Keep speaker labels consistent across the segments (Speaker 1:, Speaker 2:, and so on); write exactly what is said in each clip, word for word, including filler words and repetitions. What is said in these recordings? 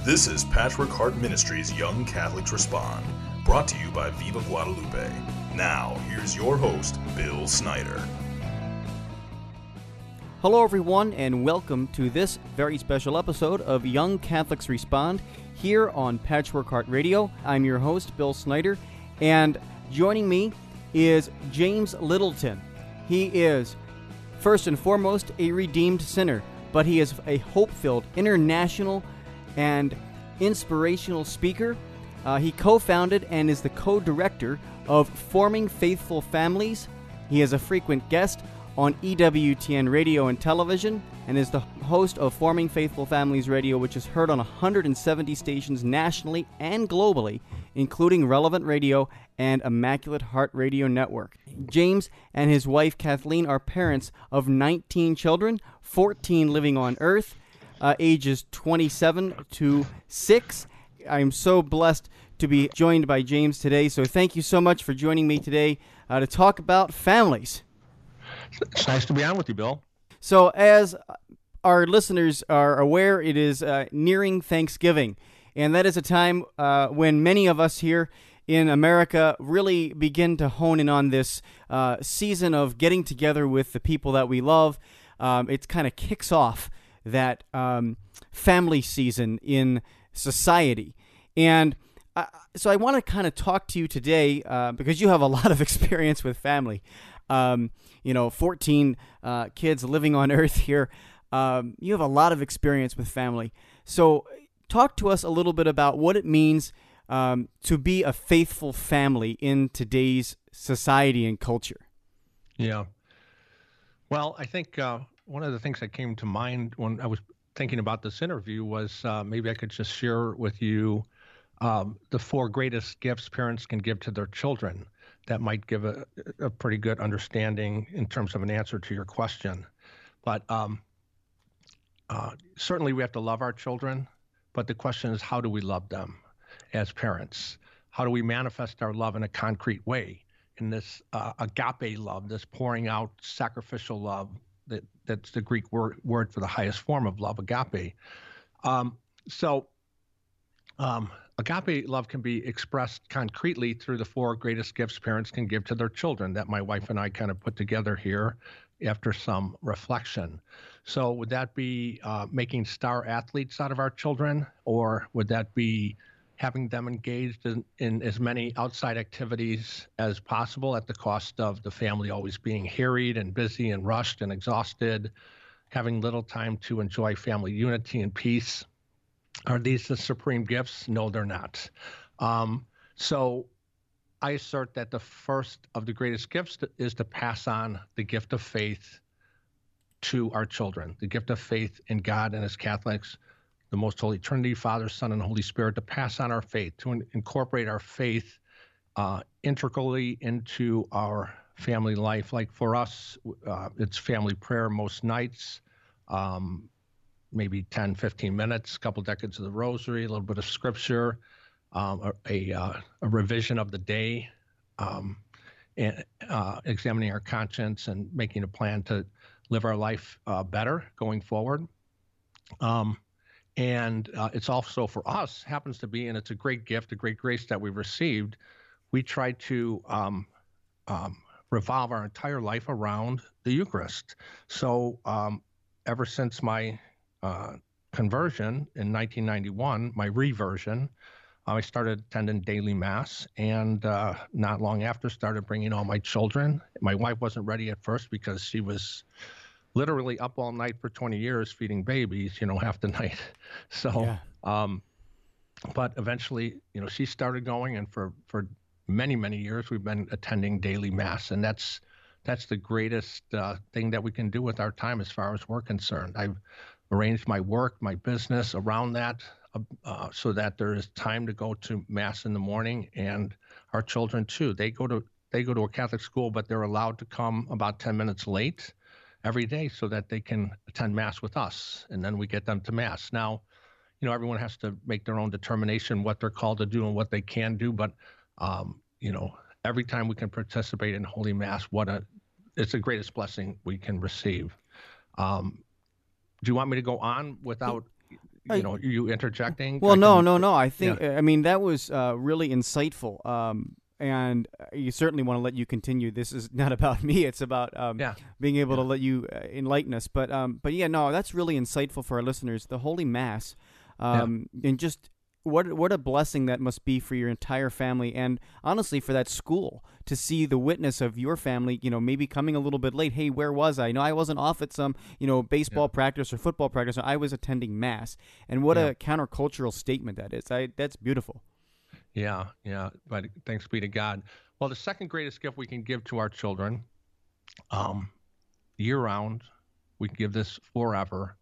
Speaker 1: This is Patchwork Heart Ministries Young Catholics Respond, brought to you by Viva Guadalupe. Now, here's your host, Bill Snyder.
Speaker 2: Hello, everyone, and welcome to this very special episode of Young Catholics Respond here on Patchwork Heart Radio. I'm your host, Bill Snyder, and joining me is James Littleton. He is, first and foremost, a redeemed sinner, but he is a hope-filled international and inspirational speaker. Uh, he co-founded and is the co-director of Forming Faithful Families. He is a frequent guest on E W T N Radio and Television, and is the host of Forming Faithful Families Radio, which is heard on one hundred seventy stations nationally and globally, including Relevant Radio and Immaculate Heart Radio Network. James and his wife Kathleen are parents of nineteen children, fourteen living on Earth, uh, ages twenty-seven to six. I'm so blessed to be joined by James today, so thank you so much for joining me today uh, to talk about families.
Speaker 3: It's nice to be on with you, Bill.
Speaker 2: So as our listeners are aware, it is uh, nearing Thanksgiving, and that is a time uh, when many of us here in America really begin to hone in on this uh, season of getting together with the people that we love. Um, it kind of kicks off that um, family season in society. And uh, so I want to kind of talk to you today uh, because you have a lot of experience with family. Um, you know, fourteen uh, kids living on Earth here. Um, you have a lot of experience with family. So talk to us a little bit about what it means um, to be a faithful family in today's society and culture.
Speaker 3: Yeah. Well, I think uh, one of the things that came to mind when I was thinking about this interview was uh, maybe I could just share with you um, the four greatest gifts parents can give to their children. That might give a, a pretty good understanding in terms of an answer to your question. But um, uh, certainly we have to love our children, but the question is, how do we love them as parents? How do we manifest our love in a concrete way? In this uh, agape love, this pouring out sacrificial love, that, that's the Greek word, word for the highest form of love, agape. Um, so um, Agape love can be expressed concretely through the four greatest gifts parents can give to their children that my wife and I kind of put together here after some reflection. So would that be uh, making star athletes out of our children, or would that be having them engaged in, in as many outside activities as possible at the cost of the family always being harried and busy and rushed and exhausted, having little time to enjoy family unity and peace? Are these the supreme gifts? No, they're not. Um, so I assert that the first of the greatest gifts is to pass on the gift of faith to our children, the gift of faith in God and as Catholics, the Most Holy Trinity, Father, Son, and Holy Spirit, to pass on our faith, to in- incorporate our faith uh, integrally into our family life. Like for us, uh, it's family prayer most nights. Um, maybe ten, fifteen minutes, a couple decades of the rosary, a little bit of scripture, um, a, a, uh, a revision of the day, um, and uh, examining our conscience and making a plan to live our life uh, better going forward. Um, and uh, it's also for us, happens to be, and it's a great gift, a great grace that we've received. We try to um, um, revolve our entire life around the Eucharist. So um, ever since my Uh, conversion in nineteen ninety-one, my reversion, I started attending daily mass, and uh, not long after started bringing all my children. My wife wasn't ready at first because she was literally up all night for twenty years feeding babies, you know, half the night. So,
Speaker 2: Yeah.
Speaker 3: um, but eventually, you know, she started going, and for, for many, many years, we've been attending daily mass, and that's that's the greatest uh, thing that we can do with our time as far as we're concerned. I've arranged my work, my business around that, uh, uh, so that there is time to go to mass in the morning. And our children too, they go to they go to a Catholic school, but they're allowed to come about ten minutes late every day so that they can attend mass with us, and then we get them to mass. Now, you know, everyone has to make their own determination what they're called to do and what they can do, but um, you know, every time we can participate in Holy Mass, what a it's the greatest blessing we can receive. Um, do you want me to go on without you know, you interjecting?
Speaker 2: Well,
Speaker 3: I
Speaker 2: no,
Speaker 3: can,
Speaker 2: no, no. I think,
Speaker 3: yeah.
Speaker 2: I mean, that was uh, really insightful. Um, and you certainly want to let you continue. This is not about me. It's about um,
Speaker 3: Yeah.
Speaker 2: being able
Speaker 3: Yeah.
Speaker 2: to let you uh, enlighten us. But, um, but yeah, no, that's really insightful for our listeners. The Holy Mass, um, and just what what a blessing that must be for your entire family, and honestly for that school to see the witness of your family, you know, maybe coming a little bit late. Hey, where was I? No, I wasn't off at some, you know, baseball
Speaker 3: Yeah.
Speaker 2: practice or football practice. I was attending Mass. And what
Speaker 3: Yeah.
Speaker 2: a countercultural statement that is. I that's beautiful.
Speaker 3: Yeah, yeah. But thanks be to God. Well, the second greatest gift we can give to our children, um, year round, we can give this forever,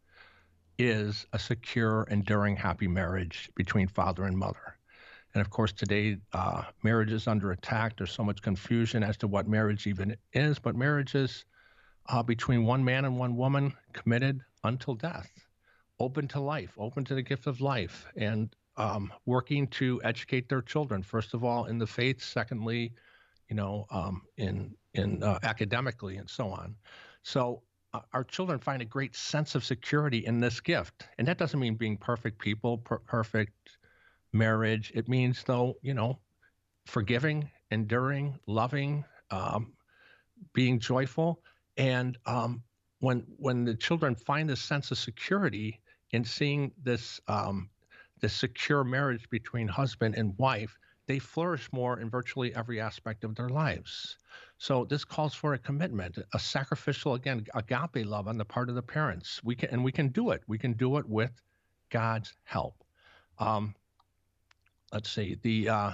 Speaker 3: is a secure, enduring, happy marriage between father and mother. And of course, today, uh, marriage is under attack. There's so much confusion as to what marriage even is, but marriage is uh, between one man and one woman, committed until death, open to life, open to the gift of life, and um, working to educate their children, first of all, in the faith, secondly, you know, um, in in uh, academically and so on. So uh, our children find a great sense of security in this gift, and that doesn't mean being perfect people, per- perfect marriage. It means, though, you know, forgiving, enduring, loving, um, being joyful, and um, when when the children find this sense of security in seeing this um, this secure marriage between husband and wife, they flourish more in virtually every aspect of their lives. So this calls for a commitment, a sacrificial, again, agape love on the part of the parents. We can and we can do it. We can do it with God's help. Um, let's see the uh,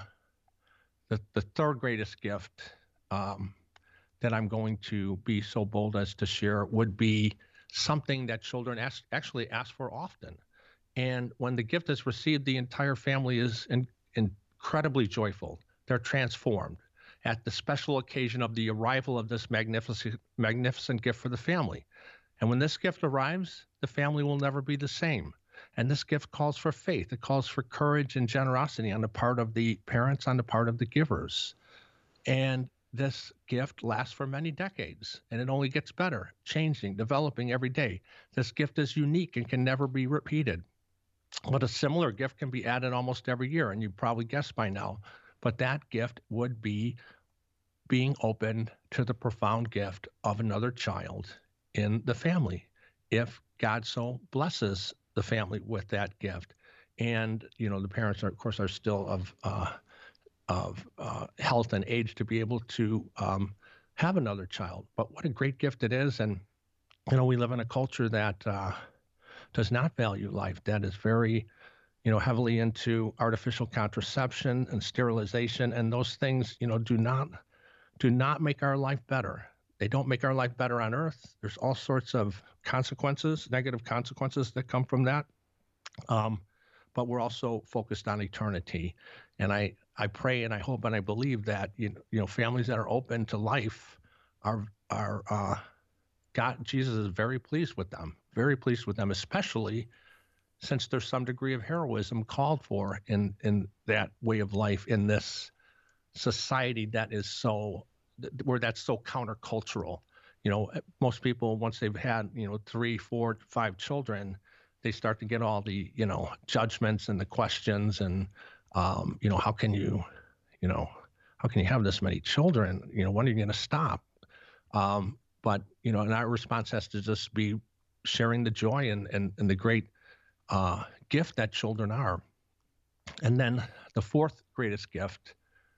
Speaker 3: the the third greatest gift um, that I'm going to be so bold as to share would be something that children ask, actually ask for often. And when the gift is received, the entire family is in, incredibly joyful. They're transformed at the special occasion of the arrival of this magnificent, magnificent gift for the family. And when this gift arrives, the family will never be the same. And this gift calls for faith. It calls for courage and generosity on the part of the parents, on the part of the givers. And this gift lasts for many decades, and it only gets better, changing, developing every day. This gift is unique and can never be repeated. But a similar gift can be added almost every year, and you probably guessed by now. But that gift would be being open to the profound gift of another child in the family, if God so blesses the family with that gift. And, you know, the parents, are, of course, are still of uh, of uh, health and age to be able to um, have another child. But what a great gift it is. And, you know, we live in a culture that uh, does not value life, that is very, you know, heavily into artificial contraception and sterilization. And those things, you know, do not do not make our life better. They don't make our life better on earth. There's all sorts of consequences, negative consequences that come from that. Um, but we're also focused on eternity. And I, I pray and I hope and I believe that, you know, you know families that are open to life are, are uh, God, Jesus is very pleased with them, very pleased with them, especially since there's some degree of heroism called for in, in that way of life in this society that is so, where that's so countercultural. You know, most people, once they've had, you know, three, four, five children, they start to get all the, you know, judgments and the questions and, um, you know, how can you, you know, how can you have this many children? You know, when are you going to stop? Um, but, you know, and our response has to just be sharing the joy and, and, and the great uh, gift that children are. And then the fourth greatest gift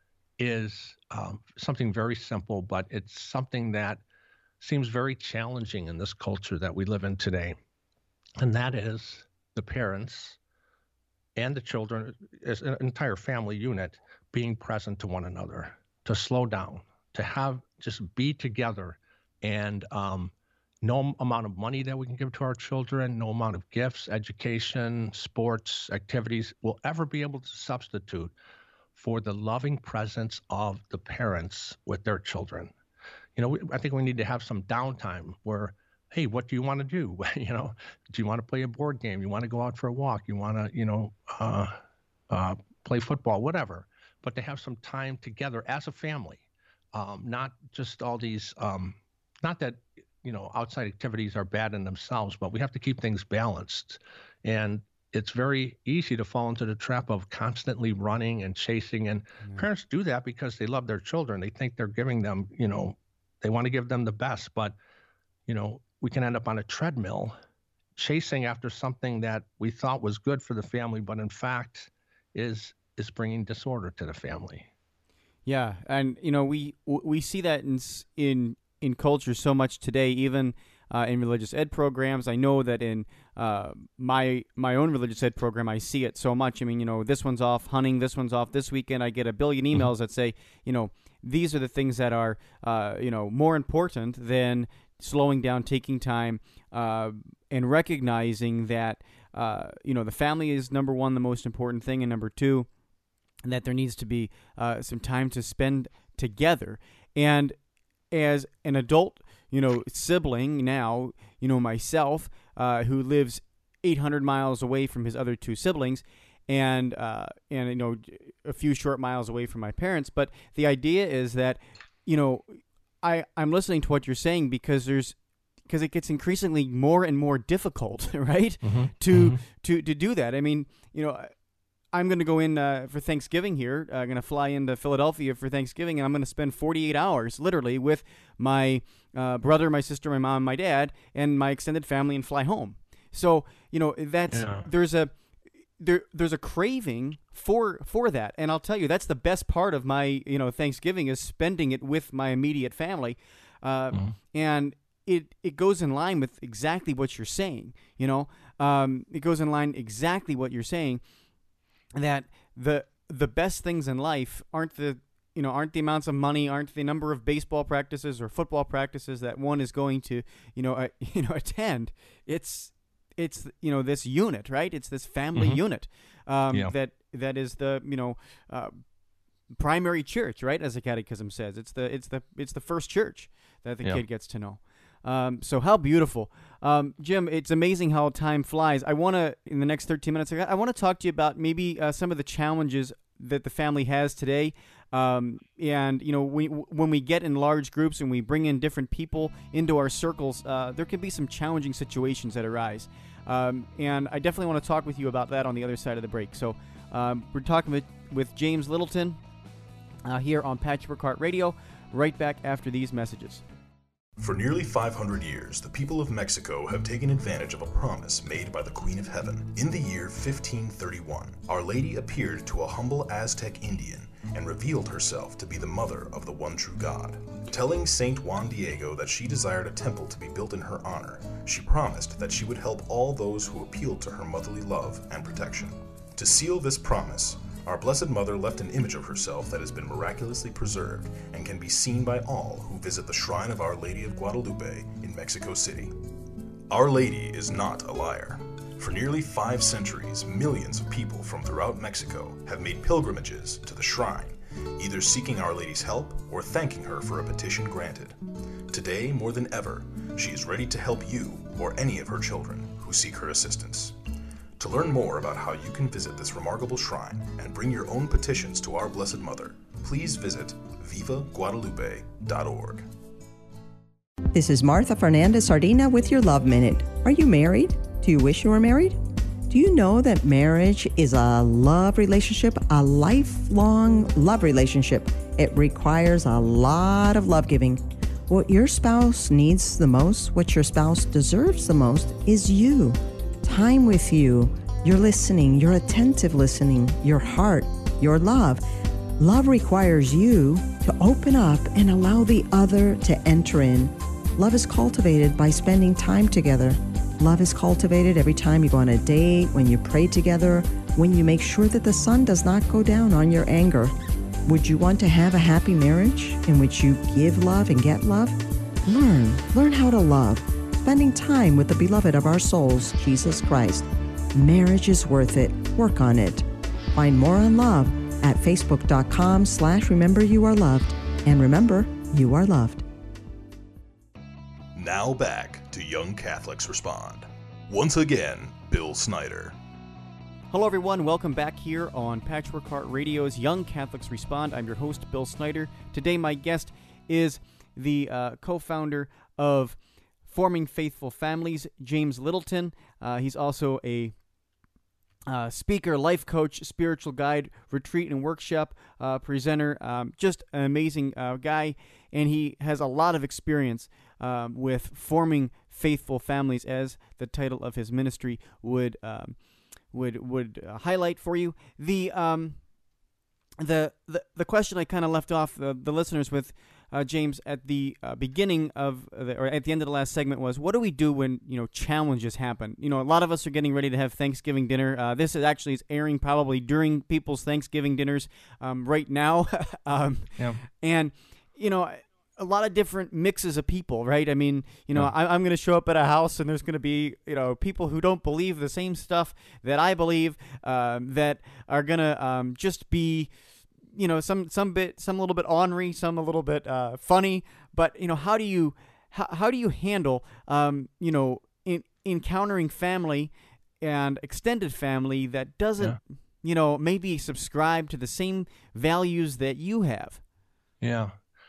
Speaker 3: is um, something very simple, but it's something that seems very challenging in this culture that we live in today. And that is the parents and the children, as an entire family unit, being present to one another, to slow down, to have just be together. And um, no amount of money that we can give to our children, no amount of gifts, education, sports, activities will ever be able to substitute for the loving presence of the parents with their children. You know, we, I think we need to have some downtime where, hey, what do you want to do? You know, do you want to play a board game? You want to go out for a walk? You want to, you know, uh, uh, play football, whatever. But to have some time together as a family, um, not just all these, um, not that, you know, outside activities are bad in themselves, but we have to keep things balanced. And it's very easy to fall into the trap of constantly running and chasing. And
Speaker 2: Yeah.
Speaker 3: parents do that because they love their children. They think they're giving them, you know, they want to give them the best. But, you know, we can end up on a treadmill chasing after something that we thought was good for the family, but in fact is is bringing disorder to the family.
Speaker 2: Yeah, and you know we we see that in s- in in culture so much today, even uh, in religious ed programs. I know that in uh, my my own religious ed program, I see it so much. I mean, you know, this one's off hunting, this one's off this weekend. I get a billion emails that say, you know, these are the things that are uh, you know more important than slowing down, taking time, uh, and recognizing that uh, you know the family is number one, the most important thing, and number two, and that there needs to be uh, some time to spend together. And as an adult, you know, sibling now, you know, myself, uh, who lives eight hundred miles away from his other two siblings, and uh, and you know, a few short miles away from my parents. But the idea is that, you know, I I'm listening to what you're saying because there's because it gets increasingly more and more difficult, right?
Speaker 3: Mm-hmm.
Speaker 2: To
Speaker 3: Mm-hmm.
Speaker 2: to to do that. I mean, you know. I'm going to go in uh, for Thanksgiving here. I'm going to fly into Philadelphia for Thanksgiving, and I'm going to spend forty-eight hours, literally, with my uh, brother, my sister, my mom, my dad, and my extended family, and fly home. So, you know, that's
Speaker 3: Yeah.
Speaker 2: there's a there there's a craving for for that, and I'll tell you, that's the best part of my you know Thanksgiving is spending it with my immediate family, uh,
Speaker 3: Mm-hmm.
Speaker 2: and it it goes in line with exactly what you're saying. You know, um, it goes in line exactly what you're saying. That the the best things in life aren't the you know aren't the amounts of money, aren't the number of baseball practices or football practices that one is going to you know uh, you know attend. It's it's you know this unit, right? It's this family
Speaker 3: Mhm.
Speaker 2: unit um,
Speaker 3: Yeah.
Speaker 2: that that is the you know uh, primary church, right? As the Catechism says, it's the it's the it's the first church that the
Speaker 3: Yeah.
Speaker 2: kid gets to know. Um, so how beautiful, um, Jim! It's amazing how time flies. I want to, in the next thirteen minutes, I want to talk to you about maybe uh, some of the challenges that the family has today. Um, and you know, we, when we get in large groups and we bring in different people into our circles, uh, there can be some challenging situations that arise. Um, and I definitely want to talk with you about that on the other side of the break. So um, we're talking with, with James Littleton uh, here on Patchwork Heart Radio. Right back after these messages.
Speaker 1: For nearly five hundred years, the people of Mexico have taken advantage of a promise made by the Queen of Heaven. In the year fifteen thirty-one, Our Lady appeared to a humble Aztec Indian and revealed herself to be the mother of the one true God. Telling Saint Juan Diego that she desired a temple to be built in her honor, she promised that she would help all those who appealed to her motherly love and protection. To seal this promise, our Blessed Mother left an image of herself that has been miraculously preserved and can be seen by all who visit the shrine of Our Lady of Guadalupe in Mexico City. Our Lady is not a liar. For nearly five centuries, millions of people from throughout Mexico have made pilgrimages to the shrine, either seeking Our Lady's help or thanking her for a petition granted. Today, more than ever, she is ready to help you or any of her children who seek her assistance. To learn more about how you can visit this remarkable shrine and bring your own petitions to our Blessed Mother, please visit viva guadalupe dot org.
Speaker 4: This is Martha Fernandez Sardina with your Love Minute. Are you married? Do you wish you were married? Do you know that marriage is a love relationship, a lifelong love relationship? It requires a lot of love giving. What your spouse needs the most, what your spouse deserves the most, is you. Time with you, your listening, your attentive listening, your heart, your love. Love requires you to open up and allow the other to enter in. Love is cultivated by spending time together. Love is cultivated every time you go on a date, when you pray together, when you make sure that the sun does not go down on your anger. Would you want to have a happy marriage in which you give love and get love? Learn. Learn how to love. Spending time with the beloved of our souls, Jesus Christ. Marriage is worth it. Work on it. Find more on love at facebook.com slash remember you are loved. And remember, you are loved.
Speaker 1: Now back to Young Catholics Respond. Once again, Bill Snyder.
Speaker 2: Hello, everyone. Welcome back here on Patchwork Heart Radio's Young Catholics Respond. I'm your host, Bill Snyder. Today, my guest is the uh, co-founder of Forming Faithful Families, James Littleton. Uh, he's also a uh, speaker, life coach, spiritual guide, retreat and workshop uh, presenter. Um, just an amazing uh, guy, and he has a lot of experience um, with forming faithful families, as the title of his ministry would um, would would uh, highlight for you. The um, the the the question I kind of left off the, the listeners with, uh, James, at the uh, beginning of the, or at the end of the last segment was, what do we do when, you know, challenges happen? You know, a lot of us are getting ready to have Thanksgiving dinner. Uh, this is actually is airing probably during people's Thanksgiving dinners um, right now, um,
Speaker 3: yeah.
Speaker 2: and you know, a lot of different mixes of people, right? I mean, you know, yeah. I, I'm going to show up at a house and there's going to be, you know, people who don't believe the same stuff that I believe, um, that are going to um, just be, you know, some some bit, some little bit ornery, some a little bit uh, funny. But you know, how do you how, how do you handle, um, you know, in, encountering family and extended family that doesn't, yeah. you know, maybe subscribe to the same values that you have?
Speaker 3: Yeah.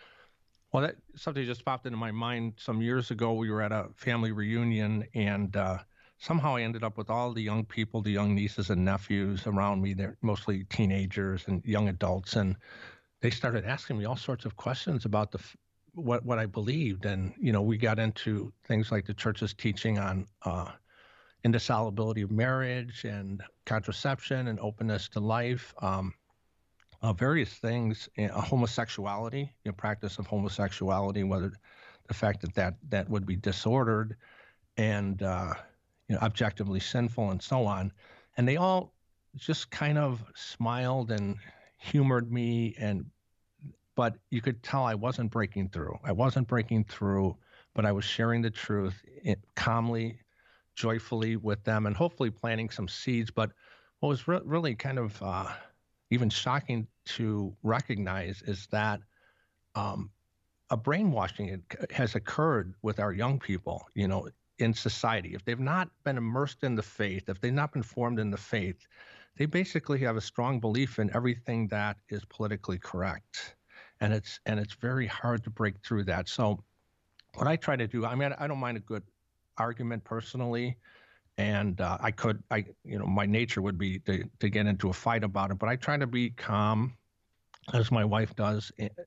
Speaker 3: Well, that something just popped into my mind. Some years ago, we were at a family reunion, and uh, somehow I ended up with all the young people, the young nieces and nephews around me. They're mostly teenagers and young adults, and they started asking me all sorts of questions about the what what I believed. And you know, we got into things like the church's teaching on uh, indissolubility of marriage and contraception and openness to life. Um, Uh, various things, uh, homosexuality, you know, practice of homosexuality, whether the fact that that, that would be disordered and, uh, you know, objectively sinful and so on. And they all just kind of smiled and humored me. And, but you could tell I wasn't breaking through. I wasn't breaking through, but I was sharing the truth calmly, joyfully with them, and hopefully planting some seeds. But what was re- really kind of, uh, even shocking to recognize is that um, a brainwashing has occurred with our young people, you know, in society. If they've not been immersed in the faith, if they've not been formed in the faith, they basically have a strong belief in everything that is politically correct. And it's and it's very hard to break through that. So what I try to do, I mean, I don't mind a good argument personally. And uh, I could, I, you know, my nature would be to, to get into a fight about it, but I try to be calm, as my wife does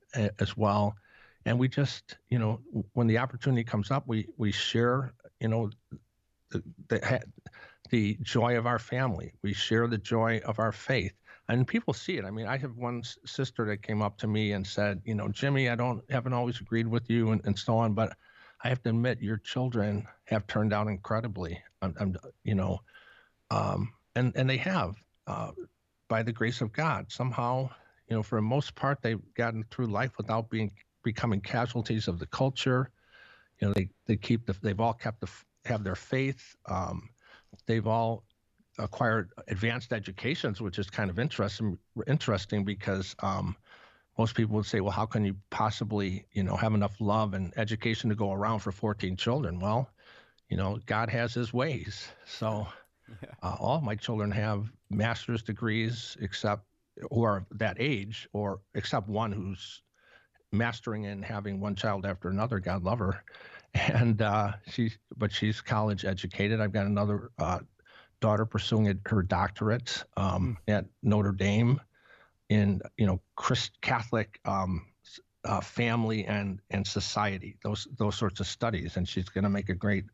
Speaker 3: as well. And we just, you know, when the opportunity comes up, we we share, you know, the the, the joy of our family. We share the joy of our faith, and people see it. I mean, I have one sister that came up to me and said, you know, Jimmy, I don't haven't always agreed with you and, and so on, but I have to admit, your children have turned out incredibly. I'm, I'm you know, um, and and they have, uh, by the grace of God. Somehow, you know, for the most part, they've gotten through life without being becoming casualties of the culture. You know, they they keep the they've all kept the have their faith. Um, they've all acquired advanced educations, which is kind of interesting. Interesting because. Um, Most people would say, well, how can you possibly, you know, have enough love and education to go around for fourteen children? Well, you know, God has his ways. So yeah. uh, all my children have master's degrees, except who are that age, or except one who's mastering and having one child after another. God love her. And uh, she's, but she's college educated. I've got another uh, daughter pursuing a, her doctorate um, mm. at Notre Dame. In you know Christ, Catholic um, uh, family and and society, those those sorts of studies, and she's going to make a great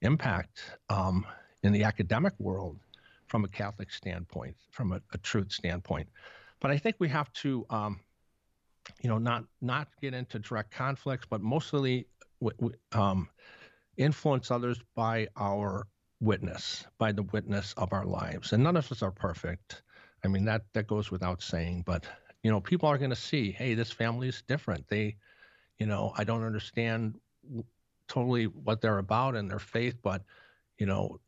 Speaker 3: impact um, in the academic world from a Catholic standpoint, from a, a truth standpoint. But I think we have to, um, you know, not not get into direct conflicts, but mostly w- w- um, influence others by our witness, by the witness of our lives. And none of us are perfect. I mean, that, that goes without saying, but, you know, people are going to see, hey, this family is different. They, you know, I don't understand totally what they're about and their faith, but, you know,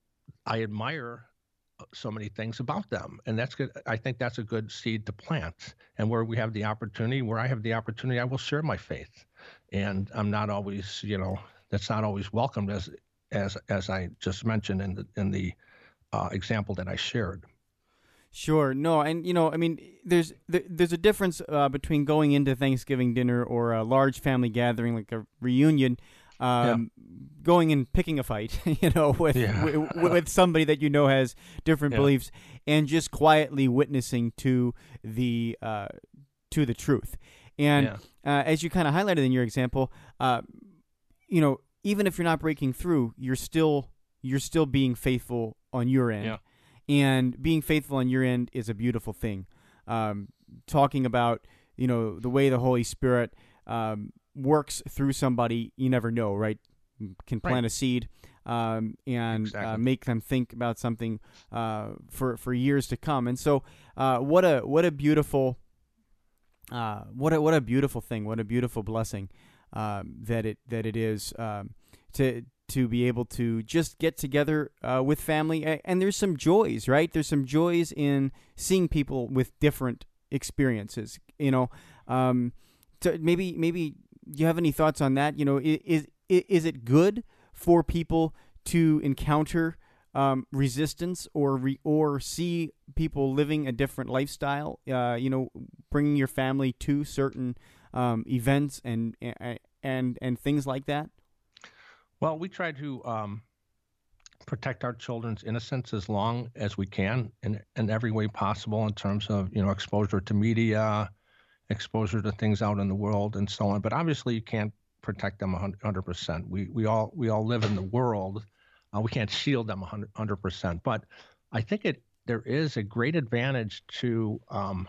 Speaker 3: I admire so many things about them. And that's good. I think that's a good seed to plant. And where we have the opportunity, where I have the opportunity, I will share my faith. And I'm not always, you know, that's not always welcomed as, as, as I just mentioned in the, in the uh, example that I shared.
Speaker 2: Sure. No, and, you know, I mean, there's there's a difference uh, between going into Thanksgiving dinner or a large family gathering like a reunion um, yeah. going and picking a fight, you know, with, yeah. with with somebody that you know has different yeah. beliefs, and just quietly witnessing to the uh, to the truth. And yeah. uh, as you kind of highlighted in your example, uh, you know, even if you're not breaking through, you're still you're still being faithful on your end,
Speaker 3: yeah.
Speaker 2: and being faithful on your end is a beautiful thing. Um, talking about, you know, the way the Holy Spirit um, works through somebody, you never know, right? Can plant
Speaker 3: right.
Speaker 2: a seed um, and
Speaker 3: exactly.
Speaker 2: uh, make them think about something uh, for for years to come. And so, uh, what a what a beautiful uh, what a what a beautiful thing, what a beautiful blessing um, that it that it is um, to. to be able to just get together uh, with family. And there's some joys, right? There's some joys in seeing people with different experiences, you know. Um, so maybe, maybe do you have any thoughts on that? You know, is, is, is it good for people to encounter um, resistance or re, or see people living a different lifestyle, uh, you know, bringing your family to certain um, events and, and, and things like that?
Speaker 3: Well, we try to um, protect our children's innocence as long as we can in, in every way possible in terms of, you know, exposure to media, exposure to things out in the world and so on. But obviously you can't protect them one hundred percent. We we all we all live in the world. Uh, we can't shield them one hundred percent. But I think it there is a great advantage to um,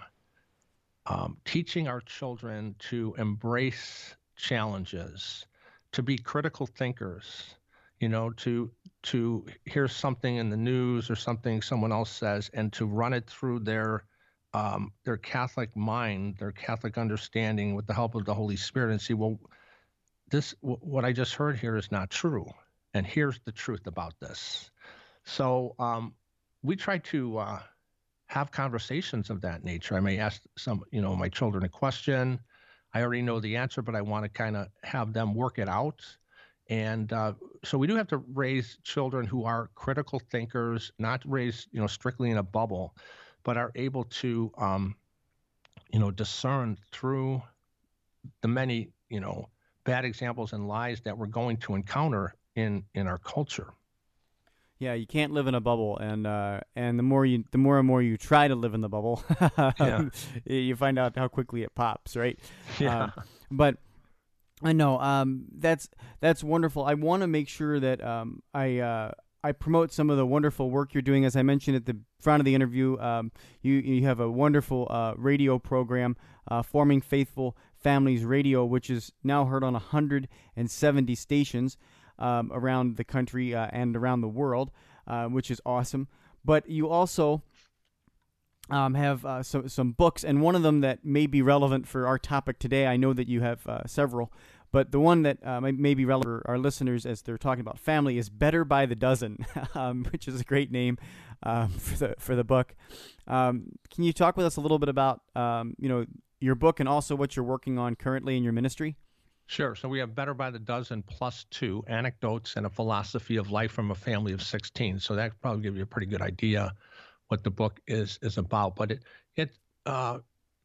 Speaker 3: um, teaching our children to embrace challenges, to be critical thinkers, you know, to to hear something in the news or something someone else says, and to run it through their um, their Catholic mind, their Catholic understanding, with the help of the Holy Spirit, and see, well, this w- what I just heard here is not true, and here's the truth about this. So um, we try to uh, have conversations of that nature. I may ask some, you know, my children a question. I already know the answer, but I want to kind of have them work it out. And uh, so we do have to raise children who are critical thinkers, not raised, you know, strictly in a bubble, but are able to, um, you know, discern through the many, you know, bad examples and lies that we're going to encounter in, in our culture.
Speaker 2: Yeah, you can't live in a bubble, and uh, and the more you, the more and more you try to live in the bubble,
Speaker 3: yeah.
Speaker 2: you find out how quickly it pops, right?
Speaker 3: Yeah.
Speaker 2: Uh, but I know um, that's that's wonderful. I want to make sure that um, I uh, I promote some of the wonderful work you're doing. As I mentioned at the front of the interview, um, you you have a wonderful uh, radio program, uh, Forming Faithful Families Radio, which is now heard on one hundred seventy stations. Um, around the country uh, and around the world, uh, which is awesome. But you also um, have uh, some some books, and one of them that may be relevant for our topic today. I know that you have uh, several, but the one that uh, may, may be relevant for our listeners as they're talking about family is Better by the Dozen, um, which is a great name um, for the for the book. Um, can you talk with us a little bit about um, you know your book and also what you're working on currently in your ministry?
Speaker 3: Sure. So we have Better by the Dozen plus two, anecdotes and a philosophy of life from a family of sixteen. So that probably give you a pretty good idea what the book is is about. But it it uh,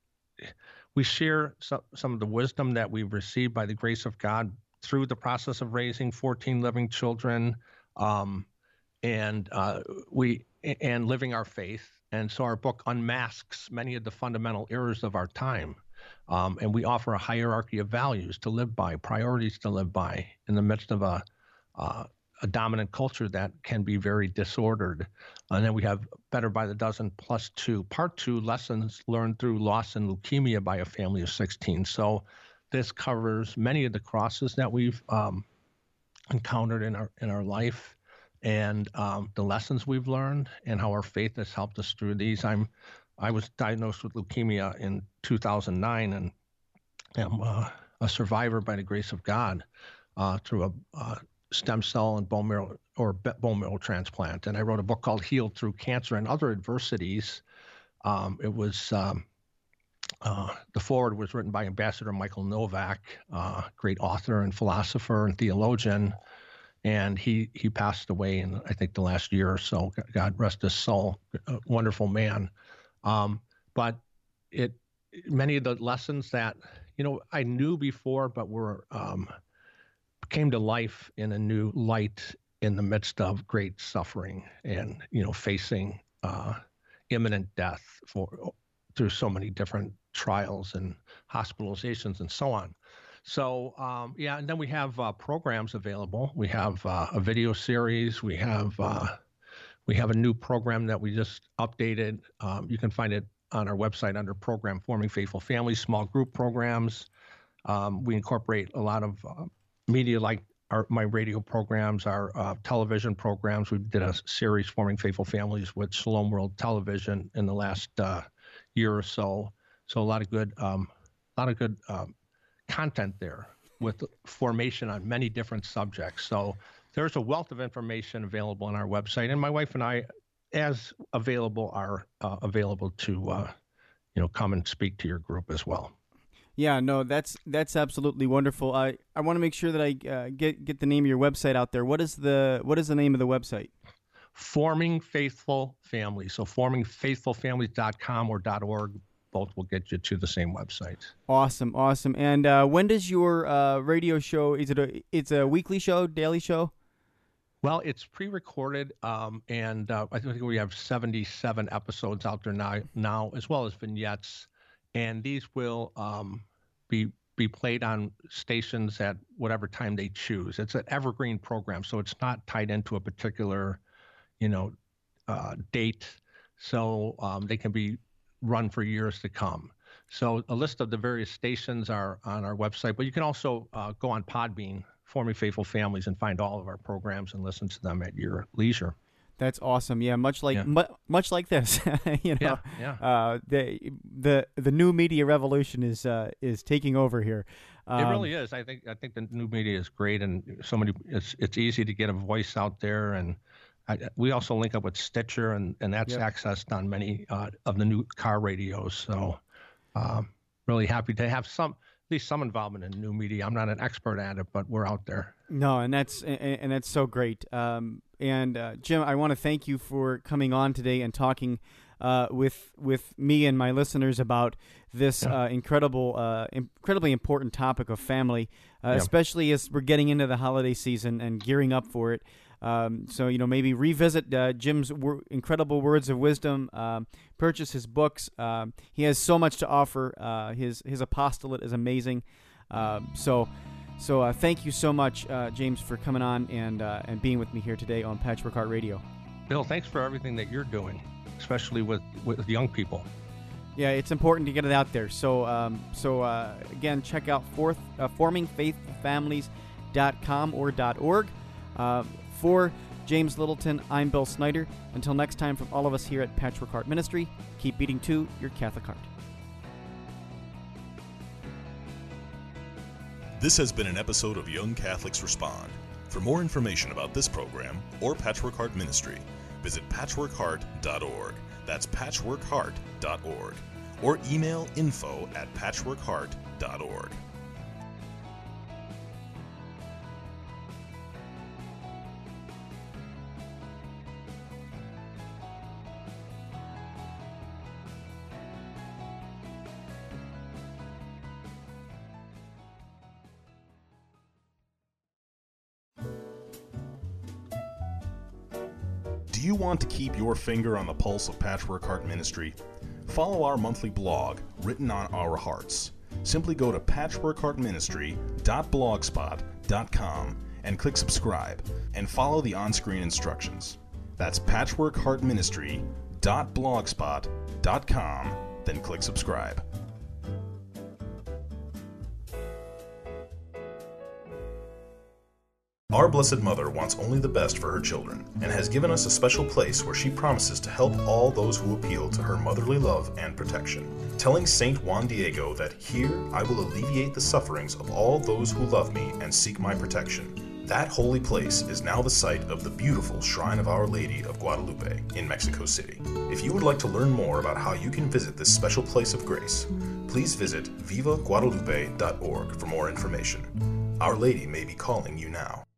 Speaker 3: we share some some of the wisdom that we've received by the grace of God through the process of raising fourteen living children, um, and uh, we and living our faith. And so our book unmasks many of the fundamental errors of our time. Um, and we offer a hierarchy of values to live by, priorities to live by in the midst of a, uh, a dominant culture that can be very disordered. And then we have Better by the Dozen plus two, part two, lessons learned through loss and leukemia by a family of sixteen. So this covers many of the crosses that we've um, encountered in our in our life, and um, the lessons we've learned, and how our faith has helped us through these. I'm I was diagnosed with leukemia in two thousand nine, and am uh, a survivor by the grace of God uh, through a uh, stem cell and bone marrow or bone marrow transplant. And I wrote a book called Healed Through Cancer and Other Adversities. Um, it was um, uh, the foreword was written by Ambassador Michael Novak, uh, great author and philosopher and theologian. And he he passed away in, I think, the last year or so. God rest his soul. A wonderful man. Um, but it, many of the lessons that, you know, I knew before, but were um, came to life in a new light in the midst of great suffering and, you know, facing uh, imminent death for through so many different trials and hospitalizations and so on. So, um, yeah, and then we have uh, programs available. We have uh, a video series. We have uh, we have a new program that we just updated. Um, you can find it on our website under program Forming Faithful Families, small group programs. Um, we incorporate a lot of uh, media like our, my radio programs, our uh, television programs. We did a series, Forming Faithful Families, with Shalom World Television in the last uh, year or so. So a lot of good, um, a lot of good um, content there with formation on many different subjects. So there's a wealth of information available on our website, and my wife and I, as available, are uh, available to, uh, you know, come and speak to your group as well.
Speaker 2: Yeah, no, that's that's absolutely wonderful. I, I want to make sure that I uh, get get the name of your website out there. What is the what is the name of the website?
Speaker 3: Forming Faithful Families. So forming faithful families dot com or .org, both will get you to the same website. Awesome,
Speaker 2: awesome. And uh, when does your uh, radio show? Is it a it's a weekly show, daily show?
Speaker 3: Well, it's pre-recorded, um, and uh, I think we have seventy-seven episodes out there now, now as well as vignettes. And these will um, be be played on stations at whatever time they choose. It's an evergreen program, so it's not tied into a particular, you know, uh, date. So um, they can be run for years to come. So a list of the various stations are on our website, but you can also uh, go on Podbean, Forming Faithful Families, and find all of our programs and listen to them at your leisure.
Speaker 2: That's awesome. Yeah, much like yeah. mu- much like this, you know.
Speaker 3: Yeah, yeah.
Speaker 2: Uh, the the the new media revolution is uh, is taking over here. Um,
Speaker 3: it really is. I think I think the new media is great, and so many. It's it's easy to get a voice out there, and I, we also link up with Stitcher, and, and that's yep. accessed on many uh, of the new car radios. So, um, really happy to have some. At least some involvement in new media. I'm not an expert at it, but we're out there.
Speaker 2: No, and that's and, and that's so great. Um, and uh, Jim, I want to thank you for coming on today and talking uh, with with me and my listeners about this yeah. uh, incredible, uh, incredibly important topic of family, uh, yeah. especially as we're getting into the holiday season and gearing up for it. Um, so, you know, maybe revisit uh, Jim's wor- incredible words of wisdom, um, purchase his books. Um, he has so much to offer. Uh, his his apostolate is amazing. Um, so so uh, thank you so much, uh, James, for coming on and uh, and being with me here today on Patchwork Heart Radio.
Speaker 3: Bill, thanks for everything that you're doing, especially with, with young people.
Speaker 2: Yeah, it's important to get it out there. So, um, so uh, again, check out fourth, uh, forming faithful families dot com or .org. Uh, For James Littleton, I'm Bill Snyder. Until next time, from all of us here at Patchwork Heart Ministry, keep beating to your Catholic heart.
Speaker 1: This has been an episode of Young Catholics Respond. For more information about this program or Patchwork Heart Ministry, visit patchwork heart dot org. That's patchwork heart dot org. Or email info at patchwork heart dot org. Do you want to keep your finger on the pulse of Patchwork Heart Ministry? Follow our monthly blog, Written on Our Hearts. Simply go to patchwork heart ministry dot blogspot dot com and click subscribe, and follow the on-screen instructions. That's patchwork heart ministry dot blogspot dot com, then click subscribe. Our Blessed Mother wants only the best for her children and has given us a special place where she promises to help all those who appeal to her motherly love and protection. Telling Saint Juan Diego that here I will alleviate the sufferings of all those who love me and seek my protection. That holy place is now the site of the beautiful Shrine of Our Lady of Guadalupe in Mexico City. If you would like to learn more about how you can visit this special place of grace, please visit viva guadalupe dot org for more information. Our Lady may be calling you now.